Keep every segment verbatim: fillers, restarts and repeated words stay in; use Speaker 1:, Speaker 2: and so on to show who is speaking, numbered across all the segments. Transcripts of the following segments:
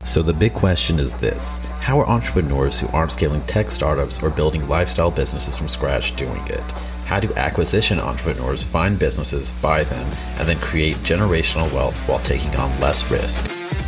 Speaker 1: So the big question is this: how are entrepreneurs who aren't scaling tech startups or building lifestyle businesses from scratch doing it? How do acquisition entrepreneurs find businesses, buy them, and then create generational wealth while taking on less risk?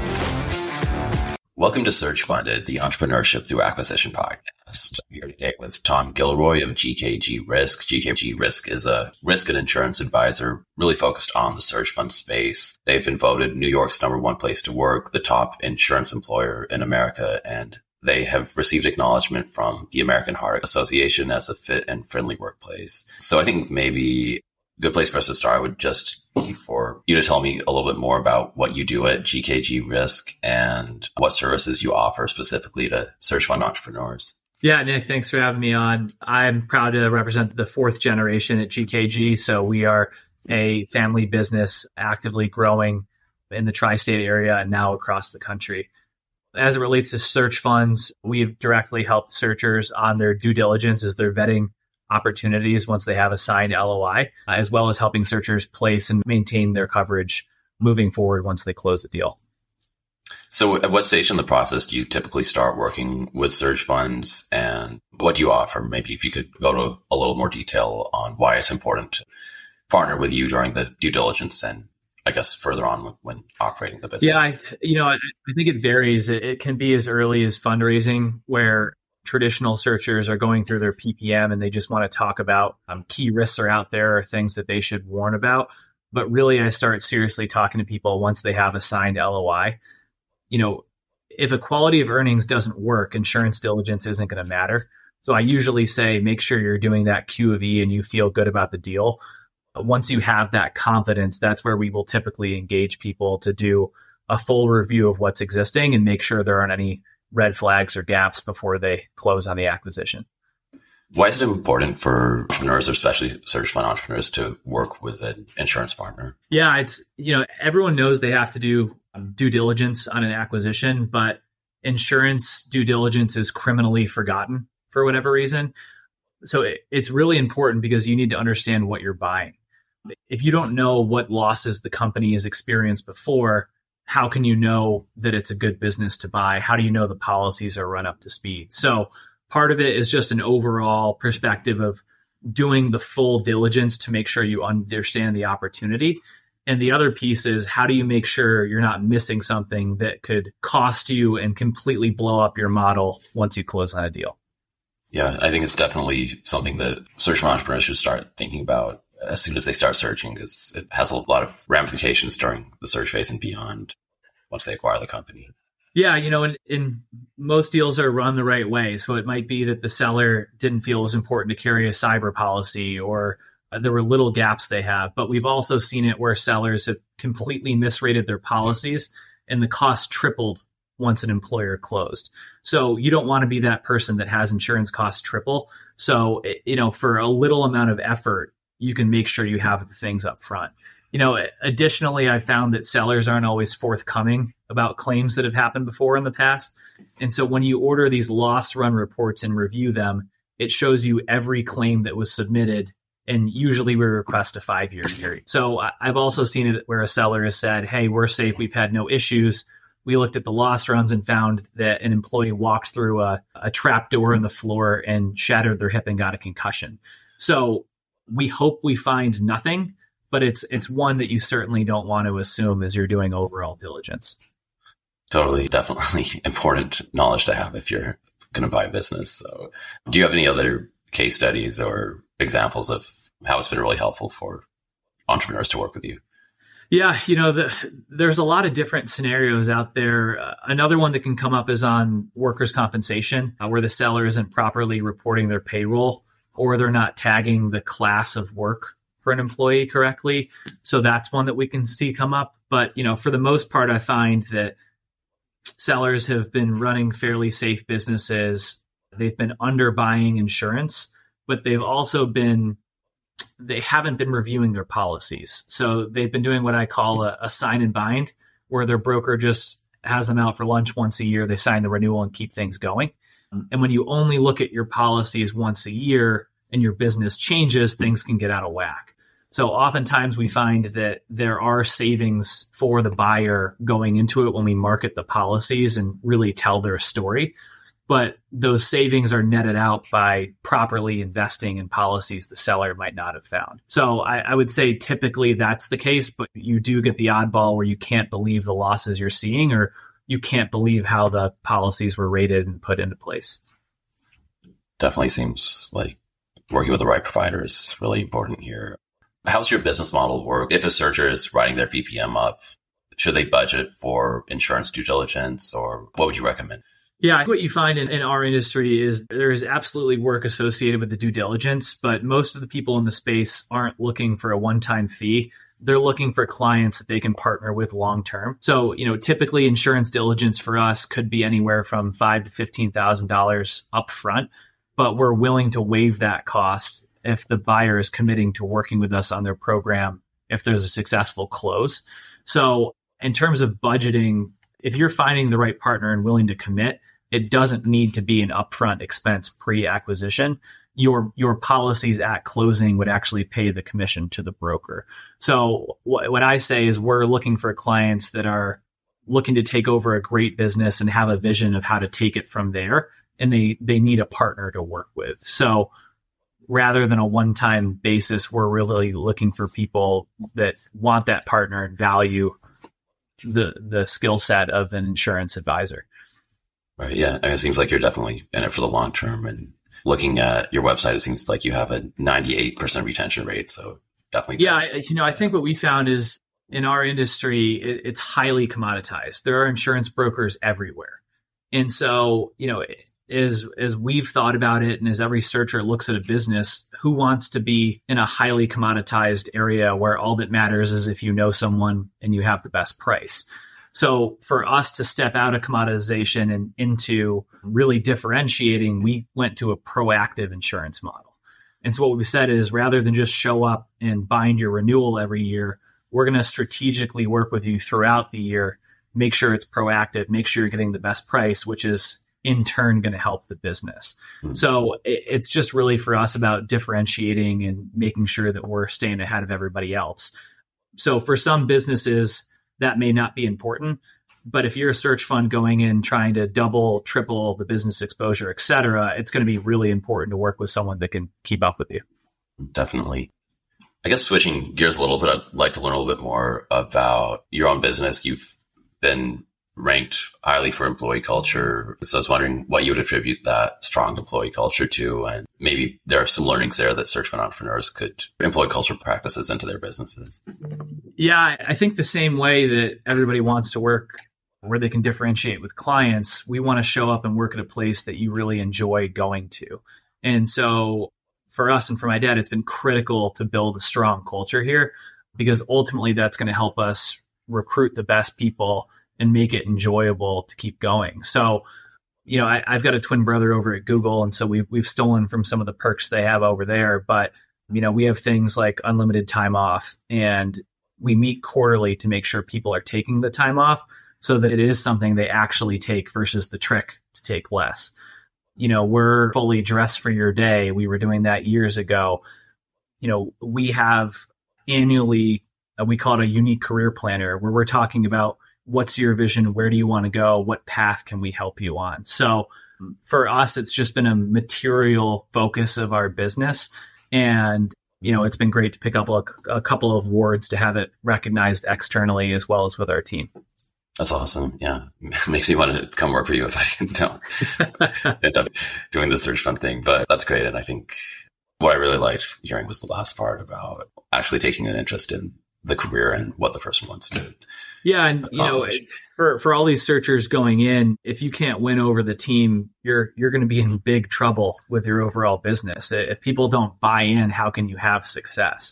Speaker 2: Welcome to Search Funded, the Entrepreneurship Through Acquisition podcast. I'm here today with Tom Gilroy of G K G Risk. G K G Risk is a risk and insurance advisor really focused on the search fund space. They've been voted New York's number one place to work, the top insurance employer in America, and they have received acknowledgement from the American Heart Association as a fit and friendly workplace. So I think maybe a good place for us to start would just be for you to tell me a little bit more about what you do at G K G Risk and what services you offer specifically to search fund entrepreneurs.
Speaker 3: Yeah, Nick, thanks for having me on. I'm proud to represent the fourth generation at G K G. So we are a family business actively growing in the tri-state area and now across the country. As it relates to search funds, we've directly helped searchers on their due diligence as they're vetting opportunities once they have a signed L O I, as well as helping searchers place and maintain their coverage moving forward once they close the deal.
Speaker 2: So at what stage in the process do you typically start working with search funds, and what do you offer? Maybe if you could go to a little more detail on why it's important to partner with you during the due diligence and I guess further on when operating the business.
Speaker 3: Yeah, I, you know, I, I think it varies. It, it can be as early as fundraising, where traditional searchers are going through their P P M and they just want to talk about um, key risks are out there or things that they should warn about. But really, I start seriously talking to people once they have a signed L O I. You know, if a quality of earnings doesn't work, insurance diligence isn't going to matter. So I usually say, make sure you're doing that Q of E and you feel good about the deal. Once you have that confidence, that's where we will typically engage people to do a full review of what's existing and make sure there aren't any red flags or gaps before they close on the acquisition.
Speaker 2: Why is it important for entrepreneurs, especially search fund entrepreneurs, to work with an insurance partner?
Speaker 3: Yeah, it's, you know, everyone knows they have to do um, due diligence on an acquisition, but insurance due diligence is criminally forgotten for whatever reason. So it, it's really important because you need to understand what you're buying. If you don't know what losses the company has experienced before, how can you know that it's a good business to buy? How do you know the policies are run up to speed? So part of it is just an overall perspective of doing the full diligence to make sure you understand the opportunity. And the other piece is, how do you make sure you're not missing something that could cost you and completely blow up your model once you close on a deal?
Speaker 2: Yeah, I think it's definitely something that search fund entrepreneurs should start thinking about as soon as they start searching, because it has a lot of ramifications during the search phase and beyond once they acquire the company.
Speaker 3: Yeah, you know, in, in most deals are run the right way. So it might be that the seller didn't feel it was important to carry a cyber policy, or there were little gaps they have. But we've also seen it where sellers have completely misrated their policies and the cost tripled once an employer closed. So you don't want to be that person that has insurance costs triple. So, you know, for a little amount of effort, you can make sure you have the things up front. You know, additionally, I found that sellers aren't always forthcoming about claims that have happened before in the past. And so when you order these loss run reports and review them, it shows you every claim that was submitted. And usually we request a five-year period. So I've also seen it where a seller has said, hey, we're safe. We've had no issues. We looked at the loss runs and found that an employee walked through a, a trap door in the floor and shattered their hip and got a concussion. So we hope we find nothing, but it's it's one that you certainly don't want to assume as you're doing overall diligence.
Speaker 2: Totally, definitely important knowledge to have if you're going to buy a business. So do you have any other case studies or examples of how it's been really helpful for entrepreneurs to work with you?
Speaker 3: Yeah, you know, the, there's a lot of different scenarios out there. Uh, another one that can come up is on workers' compensation, uh, where the seller isn't properly reporting their payroll, or they're not tagging the class of work for an employee correctly. So that's one that we can see come up. But, you know, for the most part, I find that sellers have been running fairly safe businesses. They've been underbuying insurance, but they've also been, they haven't been reviewing their policies. So they've been doing what I call a, a sign and bind, where their broker just has them out for lunch once a year. They sign the renewal and keep things going. And when you only look at your policies once a year and your business changes, things can get out of whack. So oftentimes we find that there are savings for the buyer going into it when we market the policies and really tell their story. But those savings are netted out by properly investing in policies the seller might not have found. So I, I would say typically that's the case, but you do get the oddball where you can't believe the losses you're seeing, or you can't believe how the policies were rated and put into place.
Speaker 2: Definitely seems like working with the right provider is really important here. How's your business model work? If a searcher is writing their P P M up, should they budget for insurance due diligence, or what would you recommend?
Speaker 3: Yeah, what you find in, in our industry is there is absolutely work associated with the due diligence, but most of the people in the space aren't looking for a one-time fee. They're looking for clients that they can partner with long-term. So, you know, typically insurance diligence for us could be anywhere from five thousand dollars to fifteen thousand dollars upfront, but we're willing to waive that cost if the buyer is committing to working with us on their program, if there's a successful close. So in terms of budgeting, if you're finding the right partner and willing to commit, it doesn't need to be an upfront expense pre-acquisition. Your your policies at closing would actually pay the commission to the broker. So wh- what I say is we're looking for clients that are looking to take over a great business and have a vision of how to take it from there, and they they need a partner to work with. So rather than a one-time basis, we're really looking for people that want that partner and value the the skill set of an insurance advisor.
Speaker 2: Right. Yeah. And it seems like you're definitely in it for the long term. And looking at your website, it seems like you have a ninety-eight percent retention rate. So definitely.
Speaker 3: Yeah. I, you know, I think what we found is in our industry, it, it's highly commoditized. There are insurance brokers everywhere. And so, you know, as, as we've thought about it, and as every searcher looks at a business, who wants to be in a highly commoditized area where all that matters is if you know someone and you have the best price? So for us to step out of commoditization and into really differentiating, we went to a proactive insurance model. And so what we've said is rather than just show up and bind your renewal every year, we're going to strategically work with you throughout the year, make sure it's proactive, make sure you're getting the best price, which is in turn going to help the business. Mm-hmm. So it's just really for us about differentiating and making sure that we're staying ahead of everybody else. So for some businesses, that may not be important, but if you're a search fund going in trying to double, triple the business exposure, et cetera, it's going to be really important to work with someone that can keep up with you.
Speaker 2: Definitely. I guess switching gears a little bit, I'd like to learn a little bit more about your own business. You've been ranked highly for employee culture. So I was wondering what you would attribute that strong employee culture to, and maybe there are some learnings there that search fund entrepreneurs could employ culture practices into their businesses.
Speaker 3: Yeah, I think the same way that everybody wants to work where they can differentiate with clients, we want to show up and work at a place that you really enjoy going to. And so for us and for my dad, it's been critical to build a strong culture here, because ultimately that's going to help us recruit the best people and make it enjoyable to keep going. So, you know, I, I've got a twin brother over at Google, and so we've, we've stolen from some of the perks they have over there. But, you know, we have things like unlimited time off, and we meet quarterly to make sure people are taking the time off so that it is something they actually take versus the trick to take less. You know, we're fully dressed for your day. We were doing that years ago. You know, we have annually, uh, we call it a unique career planner, where we're talking about what's your vision? Where do you want to go? What path can we help you on? So for us, it's just been a material focus of our business. And, you know, it's been great to pick up a, a couple of awards to have it recognized externally as well as with our team.
Speaker 2: That's awesome. Yeah. Makes me want to come work for you if I don't end up doing the search fund thing, but that's great. And I think what I really liked hearing was the last part about actually taking an interest in the career and what the person wants to.
Speaker 3: Yeah. And, you know, for, for all these searchers going in, if you can't win over the team, you're, you're going to be in big trouble with your overall business. If people don't buy in, how can you have success?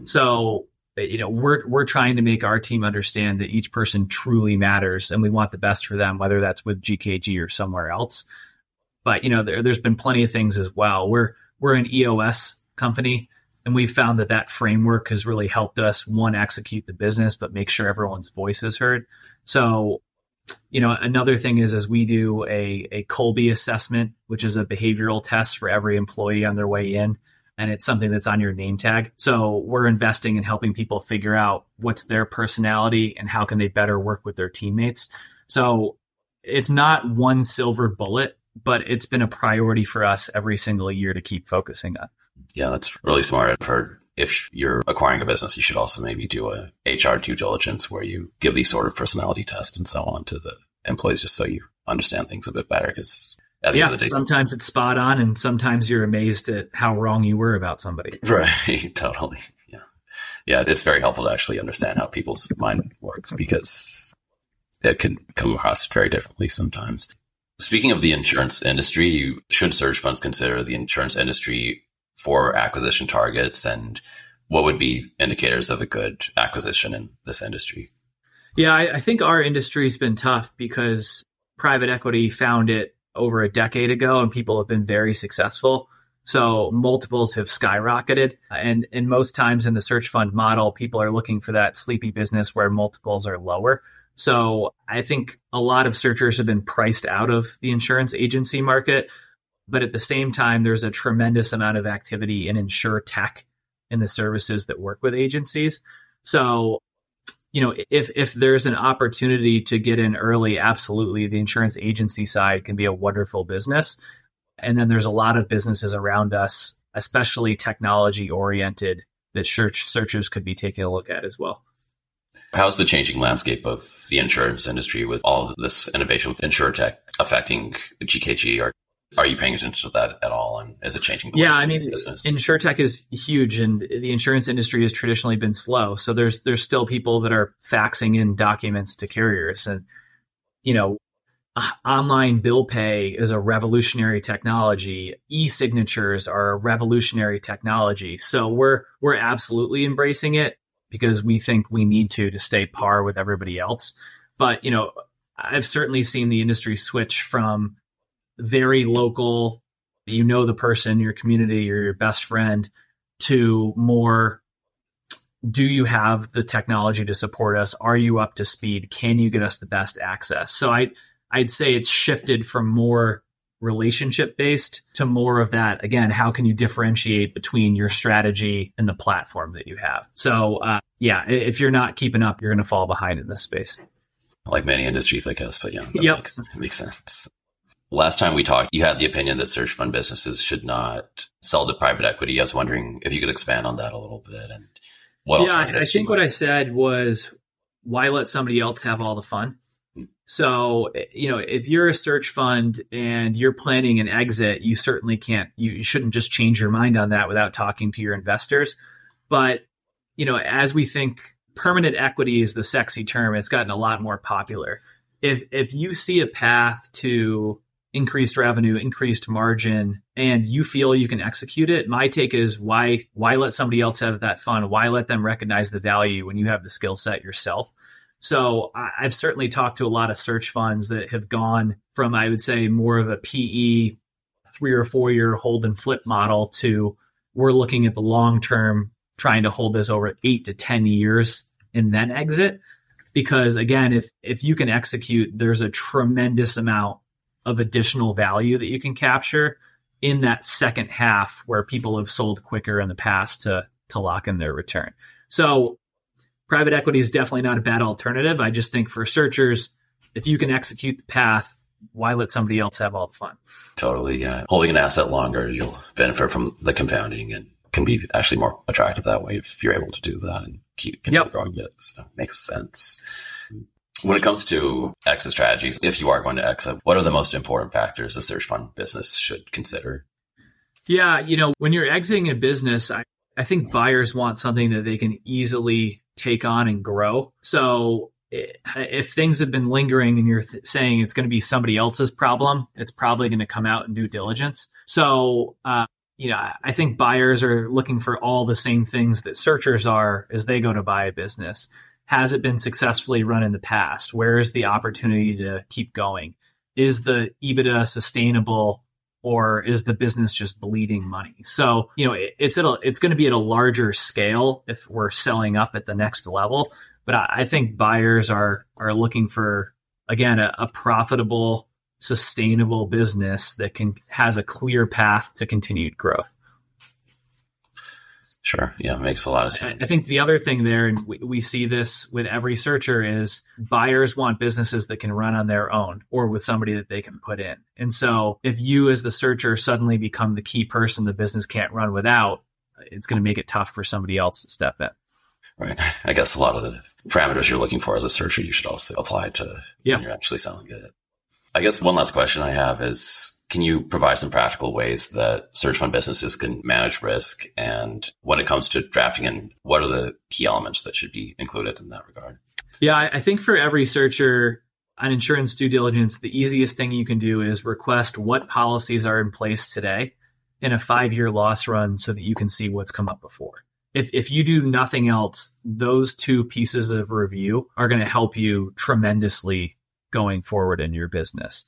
Speaker 3: So, you know, we're, we're trying to make our team understand that each person truly matters and we want the best for them, whether that's with G K G or somewhere else. But, you know, there, there's been plenty of things as well. We're, we're an E O S company. And we've found that that framework has really helped us, one, execute the business, but make sure everyone's voice is heard. So, you know, another thing is, is we do a, a Colby assessment, which is a behavioral test for every employee on their way in. and it's something that's on your name tag. So we're investing in helping people figure out what's their personality and how can they better work with their teammates. So it's not one silver bullet, but it's been a priority for us every single year to keep focusing on.
Speaker 2: Yeah, that's really smart. I've heard if you're acquiring a business, you should also maybe do a H R due diligence where you give these sort of personality tests and so on to the employees just so you understand things a bit better. Because at the
Speaker 3: yeah,
Speaker 2: end of the day,
Speaker 3: sometimes it's spot on and sometimes you're amazed at how wrong you were about somebody.
Speaker 2: Right, totally. Yeah. Yeah, it's very helpful to actually understand how people's mind works because it can come across very differently sometimes. Speaking of the insurance industry, should search funds consider the insurance industry for acquisition targets, and what would be indicators of a good acquisition in this industry?
Speaker 3: Yeah, I, I think our industry has been tough because private equity found it over a decade ago and people have been very successful. So multiples have skyrocketed. And, and most times in the search fund model, people are looking for that sleepy business where multiples are lower. So I think a lot of searchers have been priced out of the insurance agency market. But at the same time, there's a tremendous amount of activity in insure tech in the services that work with agencies. So, you know, if if there's an opportunity to get in early, absolutely, the insurance agency side can be a wonderful business. And then there's a lot of businesses around us, especially technology oriented, that search searchers could be taking a look at as well.
Speaker 2: How's the changing landscape of the insurance industry with all of this innovation with InsurTech affecting G K G? Or are you paying attention to that at all? And is it changing the
Speaker 3: yeah, I mean,
Speaker 2: business?
Speaker 3: InsurTech is huge and the insurance industry has traditionally been slow. So there's there's still people that are faxing in documents to carriers. And, you know, online bill pay is a revolutionary technology. E-signatures are a revolutionary technology. So we're we're absolutely embracing it because we think we need to to stay par with everybody else. But, you know, I've certainly seen the industry switch from very local, you know, the person, your community, or your best friend, to more, do you have the technology to support us? Are you up to speed? Can you get us the best access? So I, I'd say it's shifted from more relationship based to more of that. Again, how can you differentiate between your strategy and the platform that you have? So uh, yeah, if you're not keeping up, you're going to fall behind in this space.
Speaker 2: Like many industries, I guess, but yeah, that
Speaker 3: yep.
Speaker 2: makes, makes sense. Last time we talked, you had the opinion that search fund businesses should not sell to private equity. I was wondering if you could expand on that a little bit and what else.
Speaker 3: Yeah, I think what I said was, why let somebody else have all the fun? Hmm. So, you know, if you're a search fund and you're planning an exit, you certainly can't, you, you shouldn't just change your mind on that without talking to your investors. But, you know, as we think permanent equity is the sexy term, it's gotten a lot more popular. If if you see a path to increased revenue, increased margin, and you feel you can execute it, my take is why why let somebody else have that fun? Why let them recognize the value when you have the skill set yourself? So I've certainly talked to a lot of search funds that have gone from, I would say, more of a P E three or four year hold and flip model to we're looking at the long term, trying to hold this over eight to ten years and then exit. Because again, if if you can execute, there's a tremendous amount of additional value that you can capture in that second half where people have sold quicker in the past to to lock in their return. So private equity is definitely not a bad alternative. I just think for searchers, if you can execute the path, why let somebody else have all the fun?
Speaker 2: Totally, yeah. Holding an asset longer, you'll benefit from the compounding and can be actually more attractive that way if you're able to do that and keep continue
Speaker 3: yep.
Speaker 2: growing it. So makes sense. When it comes to exit strategies, if you are going to exit, what are the most important factors a search fund business should consider?
Speaker 3: Yeah, you know, when you're exiting a business, I, I think buyers want something that they can easily take on and grow. So if things have been lingering and you're th- saying it's going to be somebody else's problem, it's probably going to come out in due diligence. So, uh, you know, I think buyers are looking for all the same things that searchers are as they go to buy a business. Has it been successfully run in the past? Where is the opportunity to keep going? Is the EBITDA sustainable, or is the business just bleeding money? So, you know, it, it's at a, it's going to be at a larger scale if we're selling up at the next level. But I, I think buyers are are looking for, again, a, a profitable, sustainable business that can has a clear path to continued growth.
Speaker 2: Sure. Yeah, makes a lot of sense.
Speaker 3: I think the other thing there, and we, we see this with every searcher, is buyers want businesses that can run on their own or with somebody that they can put in. And so if you as the searcher suddenly become the key person the business can't run without, it's going to make it tough for somebody else to step in.
Speaker 2: Right. I guess a lot of the parameters you're looking for as a searcher, you should also apply to
Speaker 3: yeah.
Speaker 2: when you're actually selling it. I guess one last question I have is, can you provide some practical ways that search fund businesses can manage risk? And when it comes to drafting in, what are the key elements that should be included in that regard?
Speaker 3: Yeah, I think for every searcher on insurance due diligence, the easiest thing you can do is request what policies are in place today in a five-year loss run so that you can see what's come up before. If if you do nothing else, those two pieces of review are going to help you tremendously going forward in your business.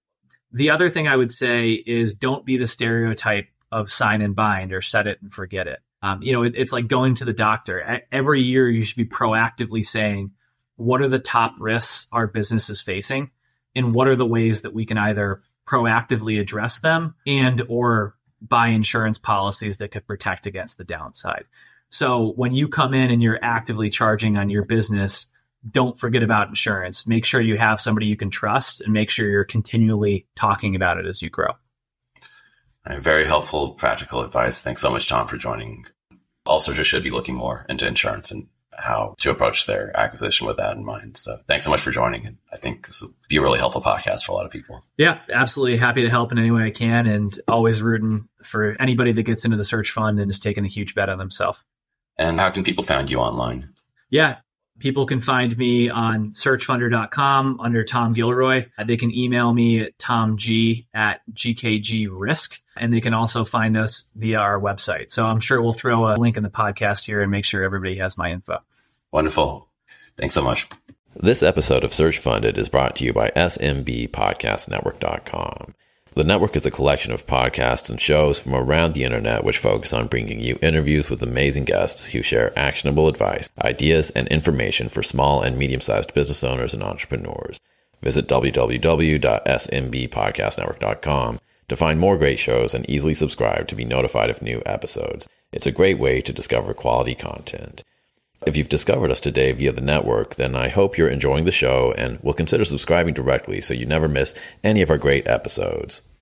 Speaker 3: The other thing I would say is don't be the stereotype of sign and bind or set it and forget it. Um, you know, it, it's like going to the doctor. Every year you should be proactively saying, what are the top risks our business is facing? And what are the ways that we can either proactively address them and or buy insurance policies that could protect against the downside? So when you come in and you're actively charging on your business, don't forget about insurance. Make sure you have somebody you can trust and make sure you're continually talking about it as you grow.
Speaker 2: Right, very helpful, practical advice. Thanks so much, Tom, for joining. All searchers should be looking more into insurance and how to approach their acquisition with that in mind. So thanks so much for joining. And I think this will be a really helpful podcast for a lot of people.
Speaker 3: Yeah, absolutely. Happy to help in any way I can, and always rooting for anybody that gets into the search fund and is taking a huge bet on themselves.
Speaker 2: And how can people find you online?
Speaker 3: Yeah. People can find me on search funder dot com under Tom Gilroy. They can email me at tomg at g k g risk, and they can also find us via our website. So I'm sure we'll throw a link in the podcast here and make sure everybody has my info.
Speaker 2: Wonderful. Thanks so much.
Speaker 1: This episode of Search Funded is brought to you by S M B podcast network dot com. The network is a collection of podcasts and shows from around the internet which focus on bringing you interviews with amazing guests who share actionable advice, ideas, and information for small and medium-sized business owners and entrepreneurs. Visit w w w dot s m b podcast network dot com to find more great shows and easily subscribe to be notified of new episodes. It's a great way to discover quality content. If you've discovered us today via the network, then I hope you're enjoying the show and will consider subscribing directly so you never miss any of our great episodes.